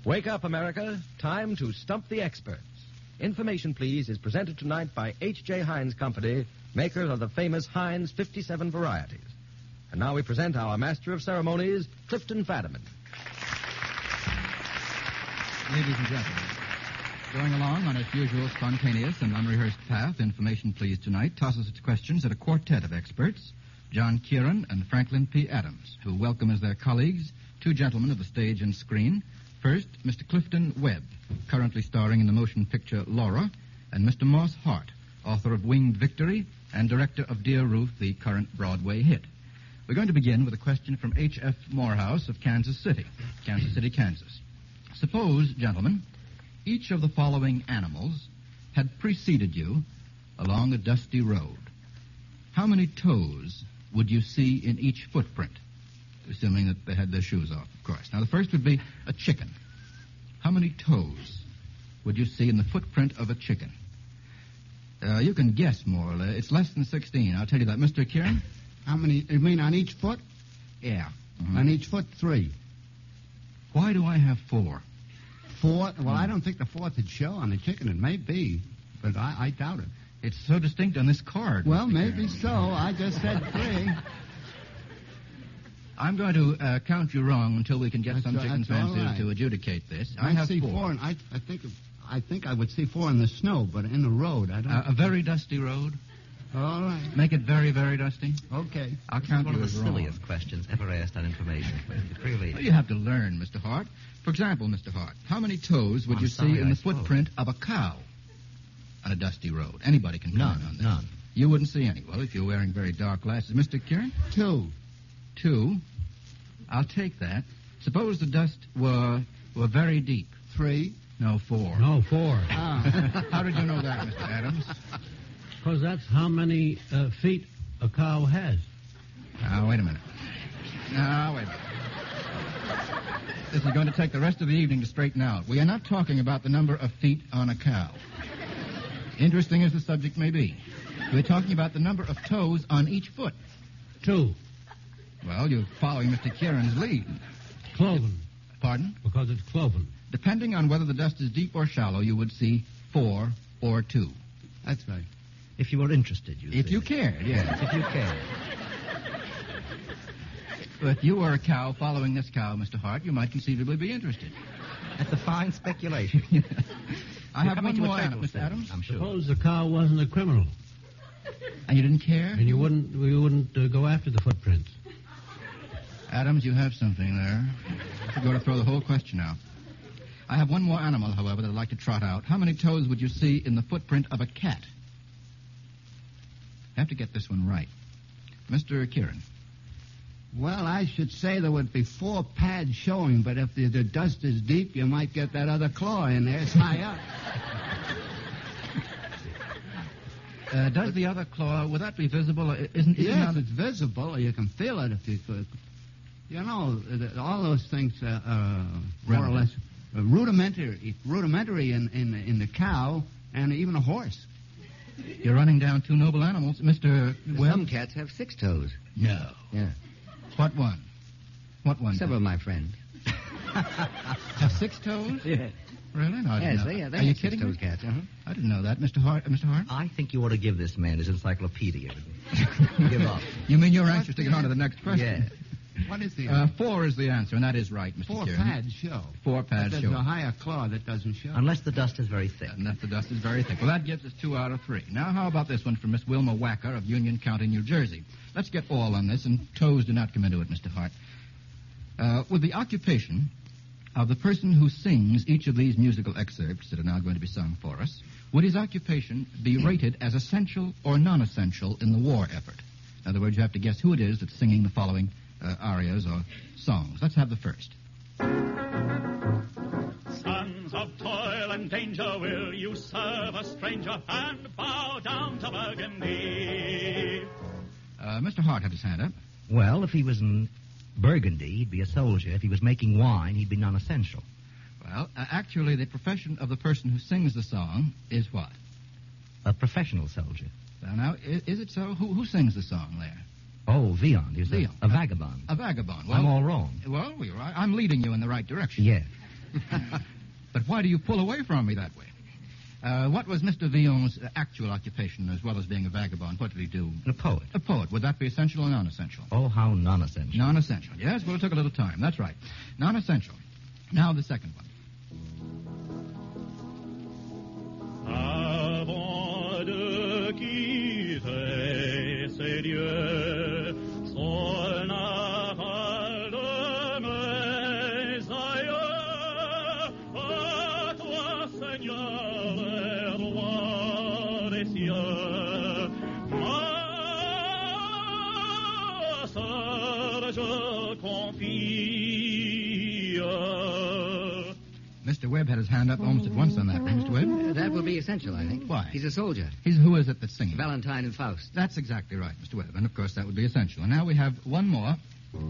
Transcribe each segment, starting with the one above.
Wake up, America. Time to stump the experts. Information, Please, is presented tonight by H.J. Heinz Company, makers of the famous Heinz 57 varieties. And now we present our master of ceremonies, Clifton Fadiman. Ladies and gentlemen, going along on its usual spontaneous and unrehearsed path, Information Please tonight tosses its questions at a quartet of experts, John Kieran and Franklin P. Adams, who welcome as their colleagues two gentlemen of the stage and screen. First, Mr. Clifton Webb, currently starring in the motion picture Laura, and Mr. Moss Hart, author of Winged Victory and director of Dear Ruth, the current Broadway hit. We're going to begin with a question from H.F. Morehouse of Kansas City, Kansas. Suppose, gentlemen, each of the following animals had preceded you along a dusty road. How many toes would you see in each footprint? Assuming that they had their shoes off, of course. Now, the first would be a chicken. How many toes would you see in the footprint of a chicken? You can guess more or less. It's less than 16. I'll tell you that. Mr. Kieran? How many? You mean on each foot? Yeah. Mm-hmm. On each foot, 3. Why do I have 4? 4? Well, I don't think the fourth would show on the chicken. It may be, but I doubt it. It's so distinct on this card. Well, Mr. maybe Kieran. so. I just said 3. I'm going to count you wrong until we can get some chickens right. to adjudicate this. I I have see 4. And I think I would see 4 in the snow, but in the road, I don't. A very dusty road. All right. Make it very, very dusty. Okay. I'll count one you of as the wrong. silliest questions ever asked on Information. Really. Well, you have to learn, Mr. Hart. For example, Mr. Hart, how many toes would you see in the footprint of a cow on a dusty road? Anybody can comment on this. None. You wouldn't see any. Well, if you're wearing very dark glasses. Mr. Kieran? 2. 2. I'll take that. Suppose the dust were very deep. 3. No, 4. No, 4. How did you know that, Mr. Adams? Because that's how many feet a cow has. Now, wait a minute. This is going to take the rest of the evening to straighten out. We are not talking about the number of feet on a cow. Interesting as the subject may be. We're talking about the number of toes on each foot. 2. Well, you're following Mr. Kieran's lead. Cloven. Pardon? Because it's cloven. Depending on whether the dust is deep or shallow, you would see 4 or 2. That's right. If you were interested, you If see. you cared, yes. If you cared. If you were a cow following this cow, Mr. Hart, you might conceivably be interested. That's a fine speculation. I You're have coming one to more, a fatal Mr. state, Adams. I'm sure. Suppose the cow wasn't a criminal, And you didn't care? and we wouldn't go after the footprints. Adams, you have something there. You're going to throw the whole question out. I have one more animal, however, that I'd like to trot out. How many toes would you see in the footprint of a cat? You have to get this one right. Mr. Kieran. Well, I should say there would be 4 pads showing, but if the dust is deep, you might get that other claw in there. It's high up. Does the other claw, would that be visible? Yes, it's visible. You can feel it if you could. You know, all those things are more or less rudimentary in the cow and even a horse. You're running down 2 noble animals. Mr. Webb? Some cats have 6 toes. No. Yeah. What one? What one? Several of my friends. Have 6 toes? Yeah. Really? No, I didn't Yes, know. they Are you have kidding 6 me? toes cats. Uh-huh. I didn't know that. Mr. Hart? I think you ought to give this man his encyclopedia. Give up. You mean you're anxious to get on to the next question? Yeah. What is the 4 is the answer, and that is right, Mr. 4 Kieran. pads show. 4 pads But show. there's a higher claw that doesn't show. Unless the dust is very thick. Unless the dust is very thick. Well, that gives us 2 out of 3. Now, how about this one from Miss Wilma Wacker of Union County, New Jersey? Let's get all on this, and toes do not come into it, Mr. Hart. With the occupation of the person who sings each of these musical excerpts that are now going to be sung for us, would his occupation be rated as essential or non-essential in the war effort? In other words, you have to guess who it is that's singing the following arias or songs. Let's have the first. Sons of toil and danger, will you serve a stranger and bow down to Burgundy? Mr. Hart had his hand up. Well, if he was in Burgundy, he'd be a soldier. If he was making wine, he'd be non-essential. Well, actually, the profession of the person who sings the song is what? A professional soldier. Now, is it so? Who sings the song there? Oh, Vian. He's Vian. a vagabond. A vagabond. I'm all wrong. Well, I'm leading you in the right direction. Yeah. But why do you pull away from me that way? What was Mr. Villon's actual occupation as well as being a vagabond? What did he do? A poet. A poet. Would that be essential or non-essential? Oh, how non-essential. Non-essential. Yes, well, it took a little time. That's right. Non-essential. Now the second one. Avant de quitter ces lieux, sonara de mes aïeux, à toi, Seigneur, roi des cieux, ma sœur, je confie. Mr. Webb had his hand up almost at once on that one. Mr. Webb? That will be essential, I think. Why? He's a soldier. Who is it that's singing? Valentine and Faust. That's exactly right, Mr. Webb. And, of course, that would be essential. And now we have one more.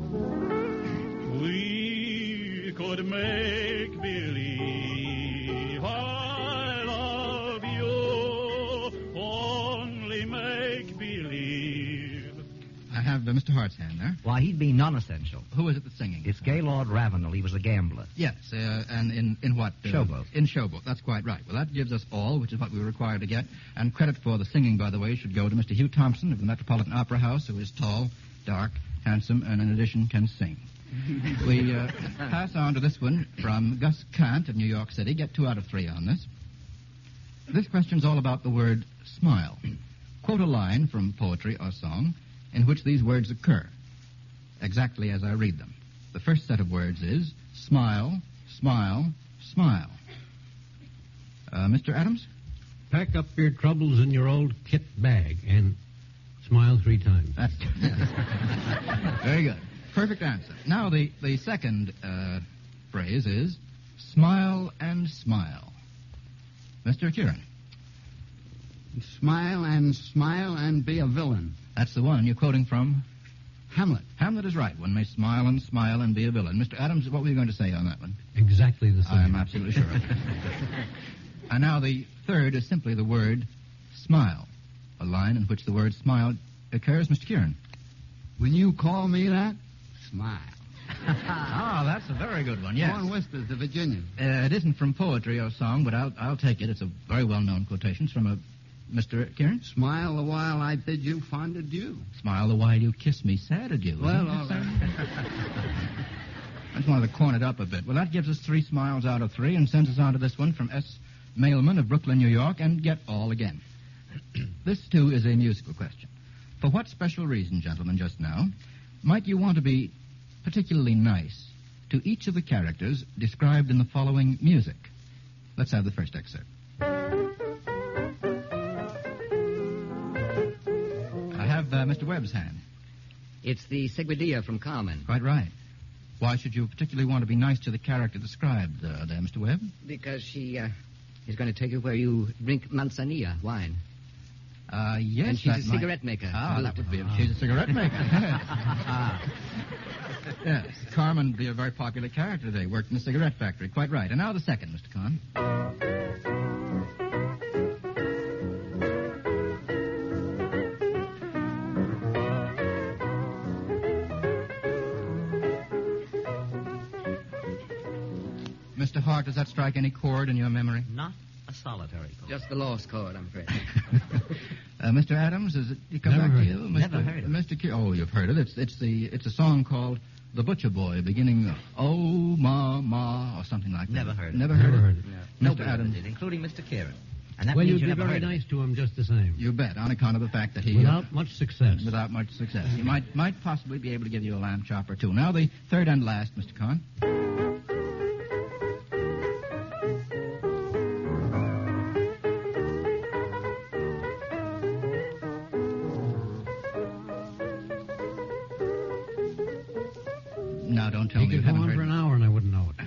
We could make believe I love you, only make believe. I have Mr. Hart's hand there. Why, he'd be non-essential. Who is it that's singing? It's Gaylord Ravenel. He was a gambler. Yes, and in what? Showboat. In Showboat. That's quite right. Well, that gives us all, which is what we were required to get. And credit for the singing, by the way, should go to Mr. Hugh Thompson of the Metropolitan Opera House, who is tall, dark, handsome, and in addition can sing. We pass on to this one from Gus Kant of New York City. Get 2 out of 3 on this. This question's all about the word smile. Quote a line from poetry or song in which these words occur, exactly as I read them. The first set of words is smile, smile, smile. Mr. Adams? Pack up your troubles in your old kit bag and smile 3 times. That's very good. Perfect answer. Now, the second phrase is smile and smile. Mr. Kieran? Smile and be a villain. That's the one. You're quoting from? Hamlet. Hamlet is right. One may smile and be a villain. Mr. Adams, what were you going to say on that one? Exactly the same. I'm absolutely sure of it. And now the third is simply the word smile. A line in which the word smile occurs. Mr. Kieran? When you call me that, smile. That's a very good one, yes. Warren Whispers, the Virginian. It isn't from poetry or song, but I'll take it. It's a very well-known quotation. It's from Mr. Kieran? Smile the while I bid you fond adieu. Smile the while you kiss me sad adieu. Well, all right. I just wanted to corn it up a bit. Well, that gives us 3 smiles out of 3 and sends us on to this one from S. Mailman of Brooklyn, New York, and get all again. This, too, is a musical question. For what special reason, gentlemen, just now, might you want to be particularly nice to each of the characters described in the following music? Let's have the first excerpt. I have Mr. Webb's hand. It's the Seguidilla from Carmen. Quite right. Why should you particularly want to be nice to the character described there, Mr. Webb? Because she is going to take you where you drink manzanilla wine. Yes. And she's a that might- cigarette maker. That would be. She's a cigarette maker. Yes. Carmen would be a very popular character today. Worked in a cigarette factory. Quite right. And now the second, Mr. Kahn. Mr. Hart, does that strike any chord in your memory? Not a solitary chord. Just the lost chord, I'm afraid. Mr. Adams, does it come Never back to heard you? it. Never heard it. Mr. Oh, you've heard it. It's a song called The Butcher Boy, beginning "Oh Ma Ma" or something like that. Never heard it. Never heard Never it. heard it. No. Mr. Nobody Adams, did, including Mr. Kieran. And that Well, means you'd you be never very heard nice to him just the same. you bet, on account of the fact that he Without much success. without much success, he might possibly be able to give you a lamb chop or 2. Now the third and last, Mr. Kahn. Now, don't tell He me you could go haven't on heard for an it. hour and I wouldn't know it.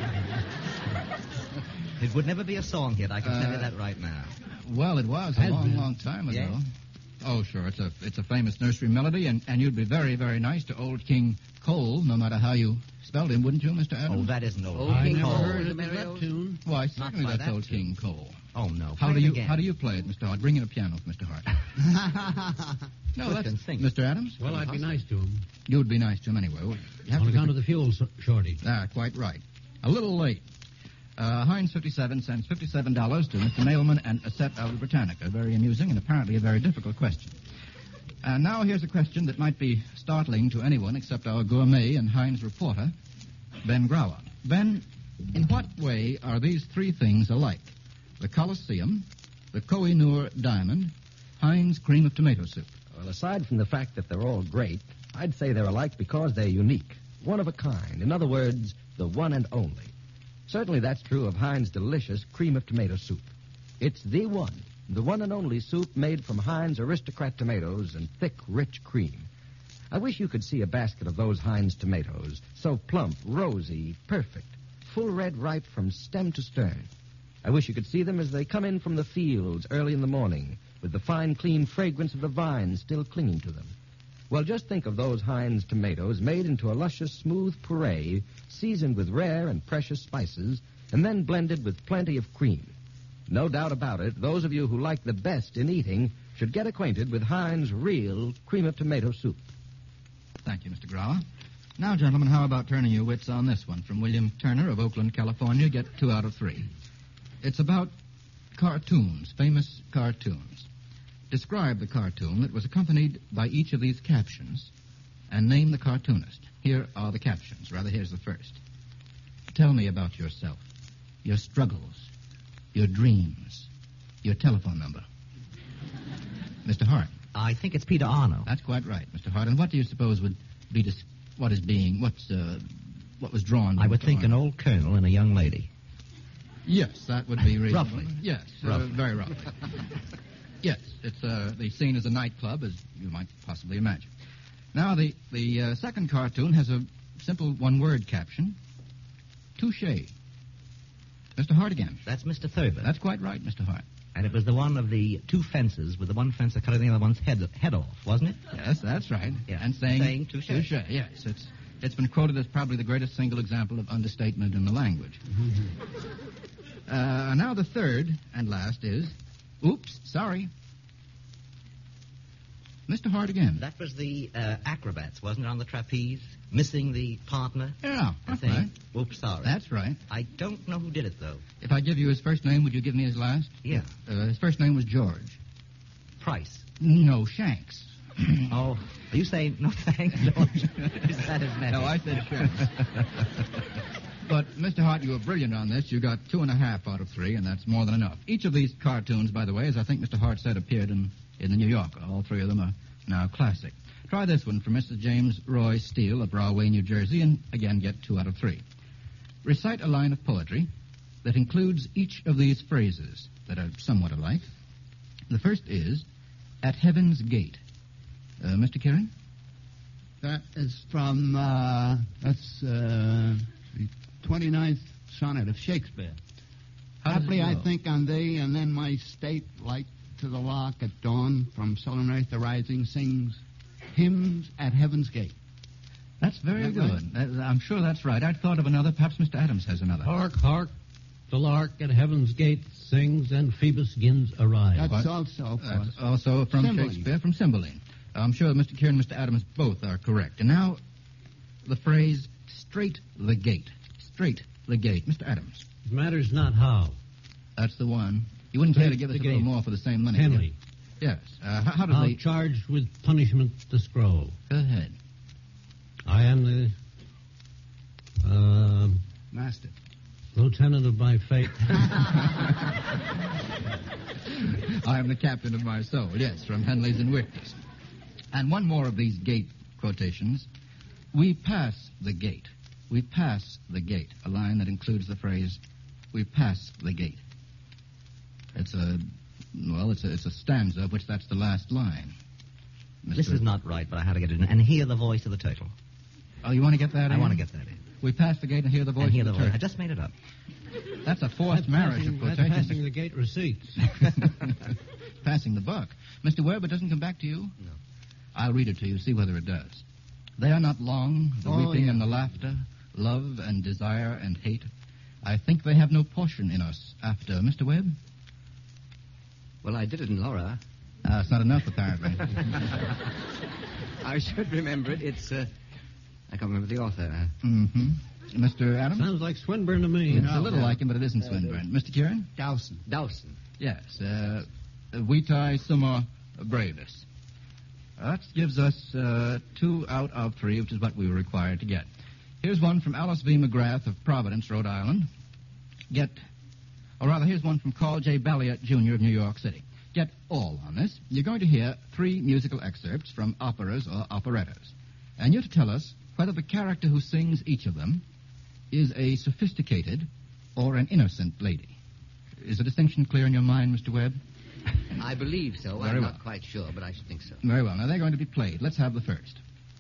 It would never be a song hit. I can tell you that right now. Well, it was a Has long, been. long time ago. Yes. Oh, sure. It's a famous nursery melody, and you'd be very, very nice to Old King Cole, no matter how you spelled him, wouldn't you, Mr. Adams? Oh, that isn't old. Old I King never Cole. heard The of that Marios? tune. Why, certainly by that's that Old tune. King Cole. Oh, no. How Play do it you again. how do you play it, Mr. Hart? Bring in a piano, Mr. Hart. No, Push that's and sing. Mr. Adams. Well, I'd be nice to him You would be nice to him anyway. You have on to account be- of the fuel shortage. Ah, quite right. A little late. Heinz 57 sends $57 to Mr. Mailman and a set of Britannica. Very amusing and apparently a very difficult question. And now here's a question that might be startling to anyone except our gourmet and Heinz reporter, Ben Grauer. Ben, in what way are these three things alike? The Colosseum, the Koh-i-Noor diamond, Heinz cream of tomato soup. Well, aside from the fact that they're all great, I'd say they're alike because they're unique. One of a kind. In other words, the one and only. Certainly that's true of Heinz' delicious cream of tomato soup. It's the one and only soup made from Heinz aristocrat tomatoes and thick, rich cream. I wish you could see a basket of those Heinz tomatoes, so plump, rosy, perfect, full red ripe from stem to stern. I wish you could see them as they come in from the fields early in the morning, with the fine, clean fragrance of the vines still clinging to them. Well, just think of those Heinz tomatoes made into a luscious, smooth puree, seasoned with rare and precious spices, and then blended with plenty of cream. No doubt about it, those of you who like the best in eating should get acquainted with Heinz real cream of tomato soup. Thank you, Mr. Grauer. Now, gentlemen, how about turning your wits on this one from William Turner of Oakland, California? Get 2 out of 3. It's about cartoons, famous cartoons. Describe the cartoon that was accompanied by each of these captions and name the cartoonist. Here are the captions. Rather, here's the first. Tell me about yourself, your struggles, your dreams, your telephone number. Mr. Hart. I think it's Peter Arno. That's quite right, Mr. Hart. And what do you suppose would be what was drawn? I would think an old colonel and a young lady. Yes, that would be reasonable. Roughly. Yes, Roughly. Very roughly. Yes, it's the scene is a nightclub, as you might possibly imagine. Now, the second cartoon has a simple one-word caption. Touché. Mr. Hart again. That's Mr. Thurber. That's quite right, Mr. Hart. And it was the one of the two fences with the one fencer cutting the other one's head off, wasn't it? Yes, that's right. Yeah. And saying touché. Yes, it's been quoted as probably the greatest single example of understatement in the language. Now the third and last is, oops, sorry. Mr. Hart again. That was the acrobats, wasn't it, on the trapeze? Missing the partner? Yeah, I that's think. right. Oops, sorry. That's right. I don't know who did it, though. If I give you his first name, would you give me his last? Yeah. His first name was George. Price. No, Shanks. Oh, are you saying no thanks, George? Is that his name? No, I said Shanks. But, Mr. Hart, you were brilliant on this. You got 2.5 out of 3, and that's more than enough. Each of these cartoons, by the way, as I think Mr. Hart said, appeared in the New Yorker. All 3 of them are now classic. Try this one from Mrs. James Roy Steele of Rahway, New Jersey, and again get 2 out of 3. Recite a line of poetry that includes each of these phrases that are somewhat alike. The first is, at heaven's gate. Mr. Kieran? That is from, the 29th sonnet of Shakespeare. How does it Haply I go? think on thee, and then my state, like to the lark at dawn, from sullen earth the rising sings hymns at heaven's gate. That's very Is that good. I'm sure that's right. I'd thought of another. Perhaps Mr. Adams has another. Hark, hark, the lark at heaven's gate sings, and Phoebus Gins arise. That's What? also, of course. That's also from Cymbeline. Shakespeare, from Cymbeline. I'm sure Mr. Kieran and Mr. Adams both are correct. And now, the phrase, straight the gate. Straight the gate. Mr. Adams. It matters not how. That's the one. You wouldn't care to Straight give us the a little gate. more for the same money? would you? Henley. Yes. How does How the... charged with punishment the scroll. Go ahead. I am the Master. lieutenant of my fate. I am the captain of my soul. Yes, from Henley's and Whitney's. And one more of these gate quotations. We pass the gate. We pass the gate. A line that includes the phrase, we pass the gate. It's a stanza, of which that's the last line. This is not right, but I had to get it in. And hear the voice of the turtle. Oh, you want to get that in? I want to get that in. We pass the gate and hear the voice And hear of the the voice. I turtle. just made it up. That's a forced marriage of That's quotations. passing the gate receipts. Passing the buck. Mr. Webb, it doesn't come back to you? No. I'll read it to you, see whether it does. They are not long, the weeping and the laughter, love and desire and hate. I think they have no portion in us after. Mr. Webb? Well, I did it in Laura. It's not enough, apparently. I should remember it. It's, I can't remember the author. Mm-hmm. Mr. Adams? Sounds like Swinburne to me. It's a little like him, but it isn't Swinburne. Mr. Kieran? Dawson. Yes. Vitae summa brevis. That gives us 2 out of 3, which is what we were required to get. Here's one from Alice V. McGrath of Providence, Rhode Island. Here's one from Carl J. Balliot, Jr. of New York City. Get all on this. You're going to hear 3 musical excerpts from operas or operettas. And you're to tell us whether the character who sings each of them is a sophisticated or an innocent lady. Is the distinction clear in your mind, Mr. Webb? I believe so. Very I'm well. not quite sure, but I should think so. Very well. Now, they're going to be played. Let's have the first.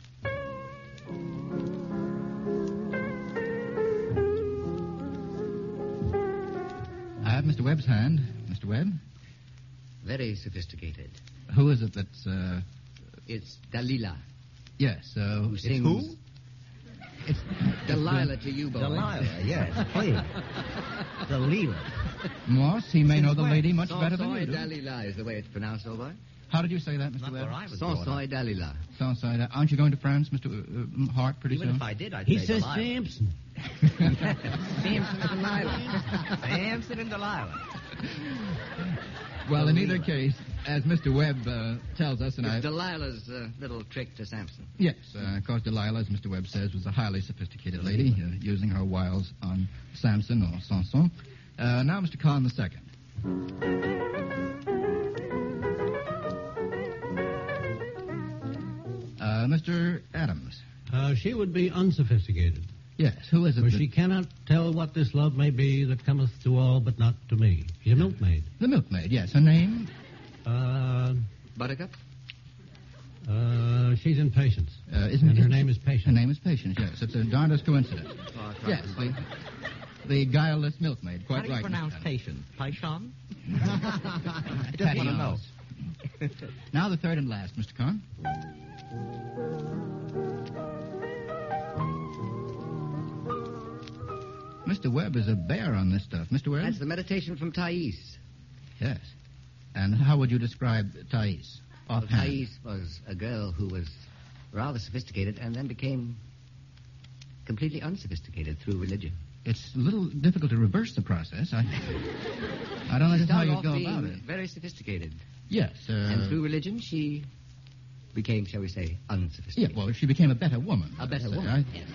I have Mr. Webb's hand. Mr. Webb? Very sophisticated. Who is it that's, It's Dalila, Yes, who sings... who? It's Delilah to you, boy. Delilah, yes, please. Delilah. Morse, he may know the lady much better than you Sansoy do. Dalila is the way it's pronounced, old boy. How did you say that, Mr. Not Webb? where I was brought up. Sansoy Dalila. Southside. Aren't you going to France, Mr. Hart, pretty Even soon? if I did, I'd He say says Delilah. Samson. Samson and Delilah. Samson and Delilah. Well, in either case, as Mr. Webb tells us, and It's I... Delilah's little trick to Samson. Yes, of course, Delilah, as Mr. Webb says, was a highly sophisticated lady, using her wiles on Samson or Sanson. Now, Mr. Kahn II. Mr. Adams. She would be unsophisticated, Yes, who is it? for that- she cannot tell what this love may be that cometh to all but not to me. She's a milkmaid. The milkmaid, yes. Her name? Buttercup? She's in Patience. Isn't And her isn't name is Her Patience. name is Patience, yes. It's a darndest coincidence. Oh, Yes, the guileless milkmaid. How Quite do you right. pronounce Mr. patient? Paishon? Adams. Just want to know. Now the third and last, Mr. Kahn. Mr. Webb is a bear on this stuff. Mr. Webb? That's the meditation from Thais. Yes. And how would you describe Thais? Well, Offhand. Thais was a girl who was rather sophisticated and then became completely unsophisticated through religion. It's a little difficult to reverse the process. I don't know just how Started you'd off go being about it. very sophisticated. Yes. And through religion, she became, shall we say, Yeah, unsophisticated. well, she became a better woman. A better I'd say. woman. Yes.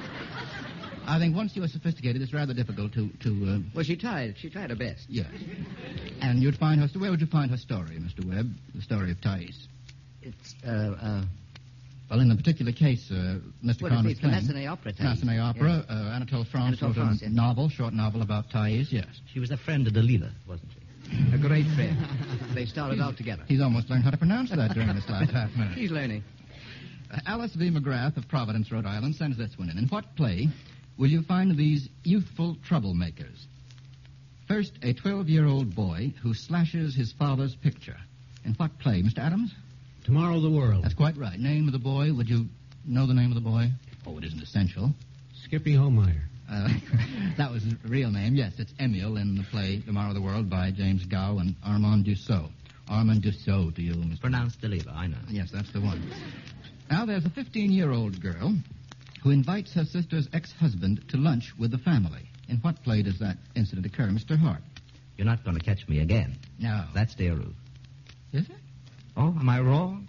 I think once you are sophisticated, it's rather difficult to Well, she tried her best. yes. And you'd find her... Where would you find her story, Mr. Webb? The story of Thais. It's, Well, in the particular case, Mr. well, Kahn was it's the playing... Massenet opera. Thais. Massenet opera. Yes. Anatole France Anatole wrote France, a yes. novel, short novel about Thais, yes. She was a friend of Delilah, wasn't she? A great friend. They started out together. He's almost learned how to pronounce that during this last half minute. He's learning. Alice V. McGrath of Providence, Rhode Island, sends this one in. In what play will you find these youthful troublemakers? First, a 12-year-old boy who slashes his father's picture. In what play, Mr. Adams? Tomorrow the World. That's quite right. Name of the boy, would you know the name of the boy? Oh, it isn't essential. Skippy Homeyer. That was his real name. Yes, it's Emile in the play Tomorrow the World by James Gow and Armand Dussault. Armand Dussault to you, Mr. Pronounced Delilah, I know. Yes, that's the one. Now, there's a 15-year-old girl who invites her sister's ex-husband to lunch with the family. In what play does that incident occur, Mr. Hart? You're not going to catch me again. No. That's Dear Ruth. Is it? Oh, am I wrong?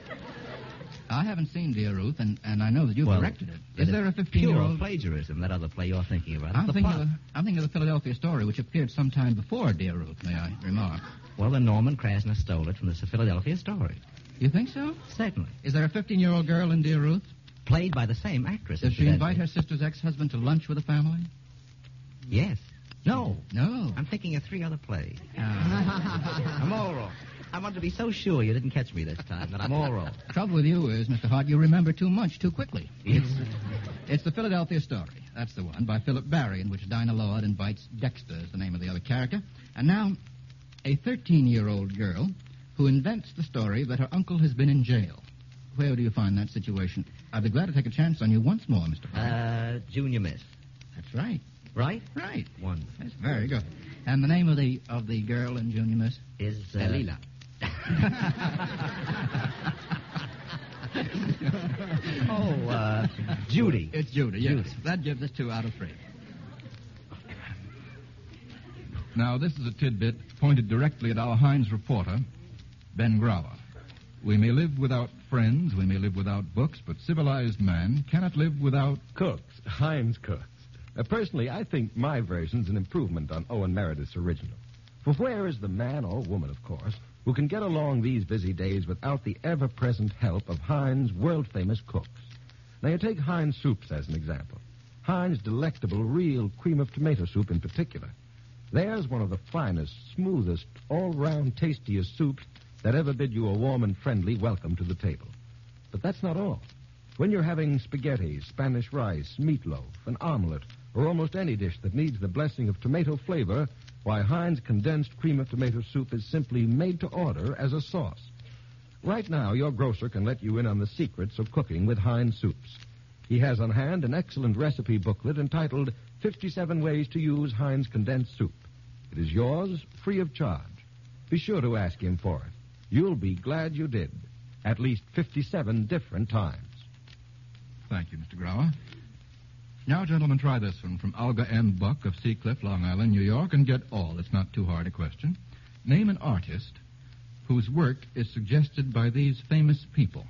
I haven't seen Dear Ruth, and I know that you've Well, directed it. It Is there a Pure 15-year-old... plagiarism, that other play you're thinking about. I'm The thinking, plot. I'm thinking of the Philadelphia Story, which appeared sometime before Dear Ruth, may I remark. Well, then Norman Krasner stole it from the Philadelphia Story. You think so? Certainly. Is there a 15-year-old girl in Dear Ruth? Played by the same actress. Does she invite incidentally. her sister's ex-husband to lunch with the family? Yes. No. No. I'm thinking of 3 other plays. Ah. I'm all wrong. I wanted to be so sure you didn't catch me this time that I'm all wrong. Trouble with you is, Mr. Hart, you remember too much too quickly. It's the Philadelphia Story. That's the one, by Philip Barry, in which Dinah Lord invites Dexter, is the name of the other character. And now, a 13-year-old girl who invents the story that her uncle has been in jail. Where do you find that situation? I'd be glad to take a chance on you once more, Mr. Hart. Junior Miss. That's right. Right? Right. Wonderful. That's very good. And the name of the girl in Junior Miss? Is Dalila. Judy. It's Judy, yes. Judy. That gives us 2 out of 3. Now, this is a tidbit pointed directly at our Heinz reporter, Ben Grauer. We may live without friends, we may live without books, but civilized man cannot live without... Cooks, Heinz cooks. Personally, I think my version's an improvement on Owen Meredith's original. For where is the man, or woman, of course, who can get along these busy days without the ever-present help of Heinz world-famous cooks? Now, you take Heinz soups as an example. Heinz delectable real cream of tomato soup in particular. There's one of the finest, smoothest, all-round tastiest soups that ever bid you a warm and friendly welcome to the table. But that's not all. When you're having spaghetti, Spanish rice, meatloaf, an omelet, or almost any dish that needs the blessing of tomato flavor, why, Heinz condensed cream of tomato soup is simply made to order as a sauce. Right now, your grocer can let you in on the secrets of cooking with Heinz soups. He has on hand an excellent recipe booklet entitled 57 Ways to Use Heinz Condensed Soup. It is yours, free of charge. Be sure to ask him for it. You'll be glad you did. At least 57 different times. Thank you, Mr. Grauer. Now, gentlemen, try this one from Olga M. Buck of Seacliff, Long Island, New York, and get all. It's not too hard a question. Name an artist whose work is suggested by these famous people.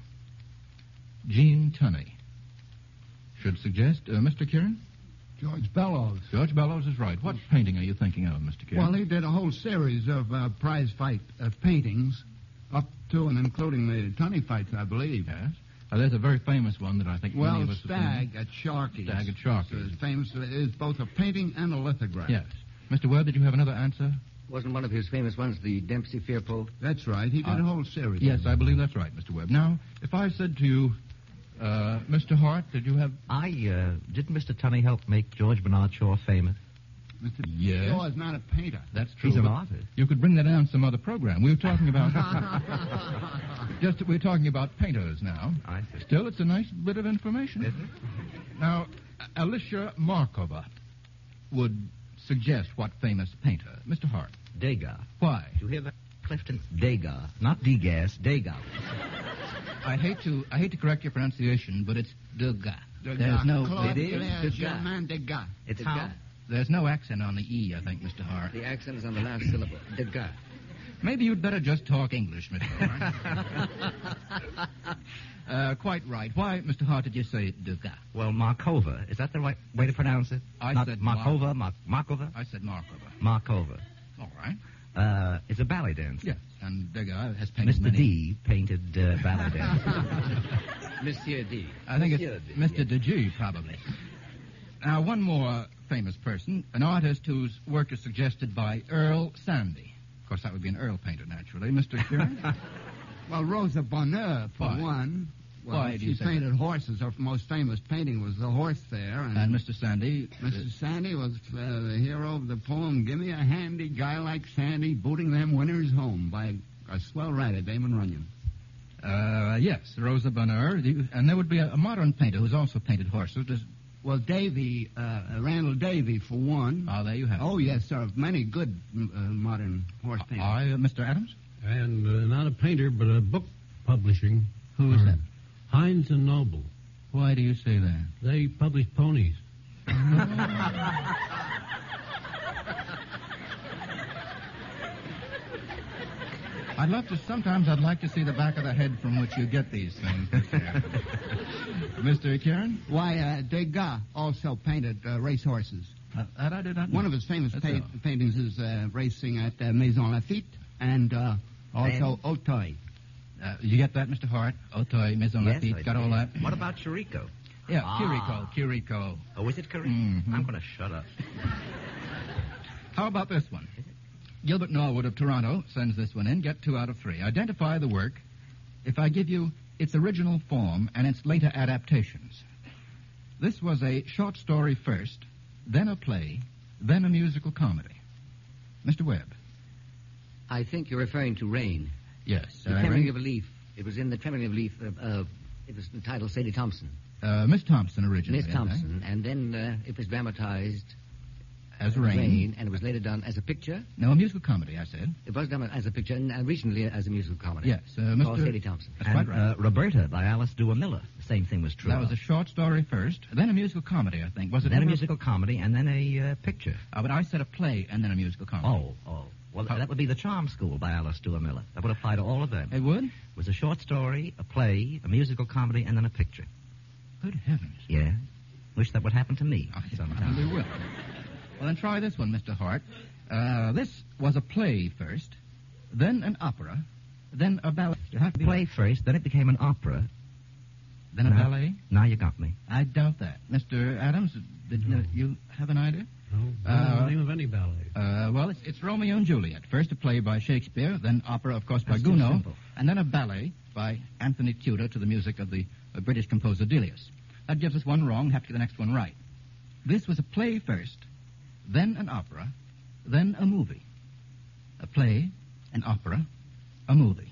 Gene Tunney. Should suggest, Mr. Kieran? George Bellows. George Bellows is right. What painting are you thinking of, Mr. Kieran? Well, he did a whole series of prize fight paintings, up to and including the Tunney fights, I believe. Yes. There's a very famous one that I think many of us have seen. Stag at Sharkey's. Stag at Sharkey's. It's famous. It is both a painting and a lithograph. Yes. Mr. Webb, did you have another answer? Wasn't one of his famous ones the Dempsey Fearpole? That's right. He did a whole series. Yes, I believe that's right, Mr. Webb. Now, if I said to you, Mr. Hart, did you have... Didn't Mr. Tunney help make George Bernard Shaw famous? Mr. Yes. Shaw is not a painter. That's true. He's an but artist. You could bring that down some other program. We were talking about... we're talking about painters now. I see. Still, it's a nice bit of information. Is it? Now, Alicia Markova would suggest what famous painter? Mr. Hart. Degas. Why? Did you hear that? Clifton Degas. Not Degas, Degas. I hate to correct your pronunciation, but it's Degas. Degas. Claude It is Claire Degas. Germain Degas. It's Degas. how? There's no accent on the E, I think, Mr. Hart. The accent is on the last syllable. Degas. Maybe you'd better just talk English, Mr. Hart. Quite right. Why, Mr. Hart, did you say Degas? Well, Markova. Is that the right way to pronounce it? I Not said Markova. Markova. I said Markova. Markova. All right. It's a ballet dancer. Yes, and Degas has painted Mr. many. D painted ballet dancer. Monsieur D. I think Monsieur it's D, Mr. yes. De G, probably. Now, one more famous person, an artist whose work is suggested by Earl Sandy. Of course, that would be an Earl painter, naturally. Mr. Kieran? Well, Rosa Bonheur, for Why? one. Well, Why do you she say painted horses. Her most famous painting was the horse there. And Mr. Sandy? Mr. Sandy was the hero of the poem, Give Me a Handy Guy Like Sandy, Booting Them Winners Home, by a swell writer, Damon Runyon. Yes, Rosa Bonheur. And there would be a modern painter who's also painted horses. Well, Davy, Randall Davy, for one. Oh, there you have it. Oh, yes, sir. Many good modern horse painters. Mr. Adams? And not a painter, but a book publishing. Who is that? Heinz and Noble. Why do you say that? They publish ponies. Sometimes I'd like to see the back of the head from which you get these things. Mr. Kieran? Why, Degas also painted racehorses. That I did not know. One of his famous That's all. paintings is racing at Maison Lafitte and also Auteuil. You get that, Mr. Hart? Auteuil, Maison Yes, Lafitte, I got did. all that? What about Chirico? Yeah, Ah. Chirico. Oh, is it Chirico? Mhm. I'm going to shut up. How about this one? Gilbert Norwood of Toronto sends this one in. Get 2 out of 3. Identify the work if I give you its original form and its later adaptations. This was a short story first, then a play, then a musical comedy. Mr. Webb. I think you're referring to Rain. Yes. The Trembling of a Leaf. It was in the Trembling of a Leaf. It was entitled Sadie Thompson. Miss Thompson originally. Miss Thompson. And then it was dramatized As Rain. And it was later done as a picture. No, a musical comedy, I said. It was done as a picture and recently as a musical comedy. Yes, Called Sadie Thompson. That's quite right. Roberta by Alice Duer Miller. The same thing was true. That was a short story first, then a musical comedy, I think. Was it Then a never- musical comedy, and then a picture. But I said a play and then a musical comedy. Oh. Well, that would be The Charm School by Alice Duer Miller. That would apply to all of them. It would? It was a short story, a play, a musical comedy, and then a picture. Good heavens. Yeah. Wish that would happen to me I sometime. probably will. Well, then try this one, Mr. Hart. This was a play first, then an opera, then a ballet. You have to Play first, then it became an opera. Then a ballet? Now you got me. I doubt that. Mr. Adams, did you have an idea? No, I don't know the name of any ballet. Well, it's Romeo and Juliet. First a play by Shakespeare, then opera, of course, by That's too Gounod, simple. and then a ballet by Anthony Tudor to the music of the British composer Delius. That gives us one wrong, have to get the next one right. This was a play first, then an opera, then a movie. A play, an opera, a movie.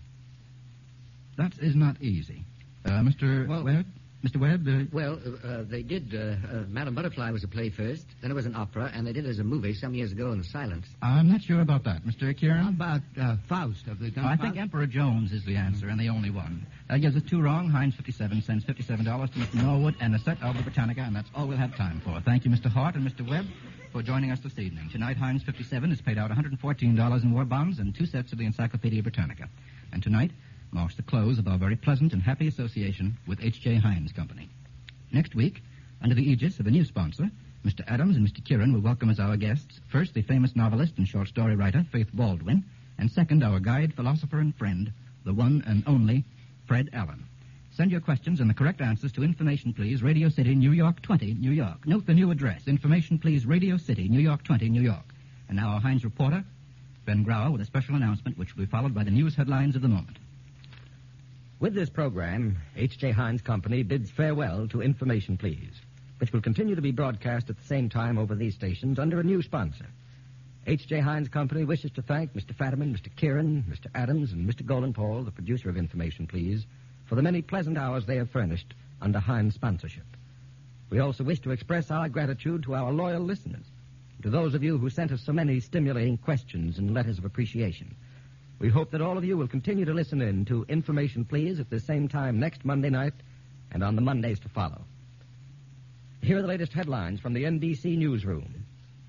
That is not easy. Mr. Webb? Mr. Webb? Well, they did. Madame Butterfly was a play first, then it was an opera, and they did it as a movie some years ago in silence. I'm not sure about that. Mr. Kieran? How about Faust? Have they done I Faust? think Emperor Jones is the answer, and the only one. That gives us two wrong. Heinz, 57 cents, $57 to Mr. Norwood, and a set of the Britannica, and that's all we'll have time for. Thank you, Mr. Hart and Mr. Webb, for joining us this evening. Tonight, Heinz 57 has paid out $114 in war bonds and 2 sets of the Encyclopedia Britannica. And tonight marks the close of our very pleasant and happy association with H.J. Heinz Company. Next week, under the aegis of a new sponsor, Mr. Adams and Mr. Kieran will welcome as our guests, first, the famous novelist and short story writer, Faith Baldwin, and second, our guide, philosopher, and friend, the one and only Fred Allen. Send your questions and the correct answers to Information Please, Radio City, New York 20, New York. Note the new address, Information Please, Radio City, New York 20, New York. And now our Heinz reporter, Ben Grauer, with a special announcement which will be followed by the news headlines of the moment. With this program, H.J. Heinz Company bids farewell to Information Please, which will continue to be broadcast at the same time over these stations under a new sponsor. H.J. Heinz Company wishes to thank Mr. Fadiman, Mr. Kieran, Mr. Adams, and Mr. Goldenpaul, the producer of Information Please, for the many pleasant hours they have furnished under Heinz sponsorship. We also wish to express our gratitude to our loyal listeners, to those of you who sent us so many stimulating questions and letters of appreciation. We hope that all of you will continue to listen in to Information Please at the same time next Monday night and on the Mondays to follow. Here are the latest headlines from the NBC newsroom.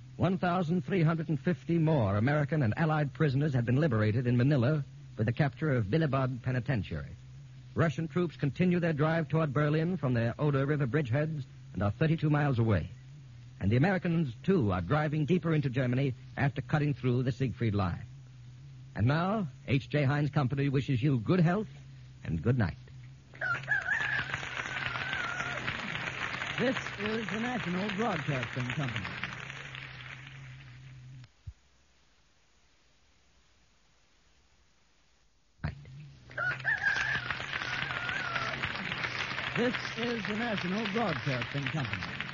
1,350 more American and Allied prisoners have been liberated in Manila with the capture of Bilibad Penitentiary. Russian troops continue their drive toward Berlin from their Oder River bridgeheads and are 32 miles away. And the Americans, too, are driving deeper into Germany after cutting through the Siegfried Line. And now, H.J. Heinz Company wishes you good health and good night. This is the National Broadcasting Company. This is the National Broadcasting Company.